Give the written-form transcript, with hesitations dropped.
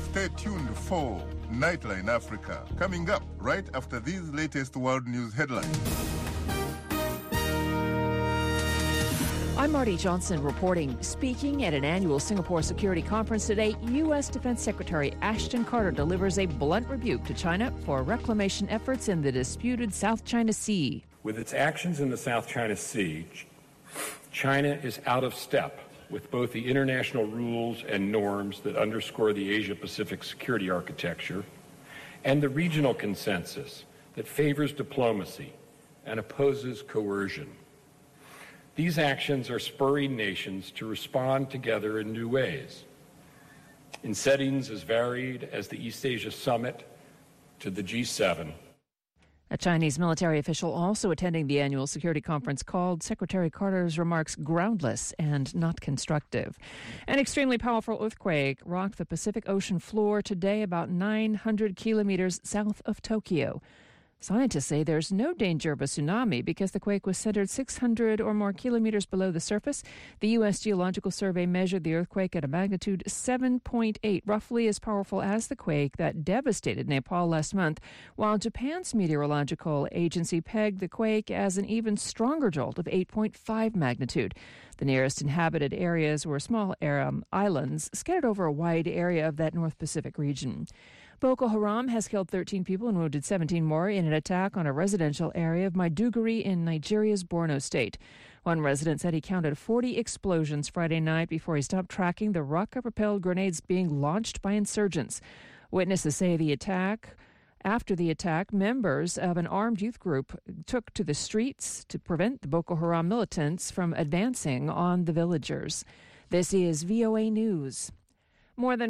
Stay tuned for Nightline Africa, coming up right after these latest world news headlines. I'm Marty Johnson reporting. Speaking at an annual Singapore Security Conference today, U.S. Defense Secretary Ashton Carter delivers a blunt rebuke to China for reclamation efforts in the disputed South China Sea. With its actions in the South China Sea, China is out of step with both the international rules and norms that underscore the Asia-Pacific security architecture and the regional consensus that favors diplomacy and opposes coercion. These actions are spurring nations to respond together in new ways, in settings as varied as the East Asia Summit to the G7. A Chinese military official also attending the annual security conference called Secretary Carter's remarks groundless and not constructive. An extremely powerful earthquake rocked the Pacific Ocean floor today about 900 kilometers south of Tokyo. Scientists say there's no danger of a tsunami because the quake was centered 600 or more kilometers below the surface. The U.S. Geological Survey measured the earthquake at a magnitude 7.8, roughly as powerful as the quake that devastated Nepal last month, while Japan's meteorological agency pegged the quake as an even stronger jolt of 8.5 magnitude. The nearest inhabited areas were small islands scattered over a wide area of that North Pacific region. Boko Haram has killed 13 people and wounded 17 more in an attack on a residential area of Maiduguri in Nigeria's Borno state. One resident said he counted 40 explosions Friday night before he stopped tracking the rocket-propelled grenades being launched by insurgents. Witnesses say after the attack, members of an armed youth group took to the streets to prevent the Boko Haram militants from advancing on the villagers. This is VOA News. More than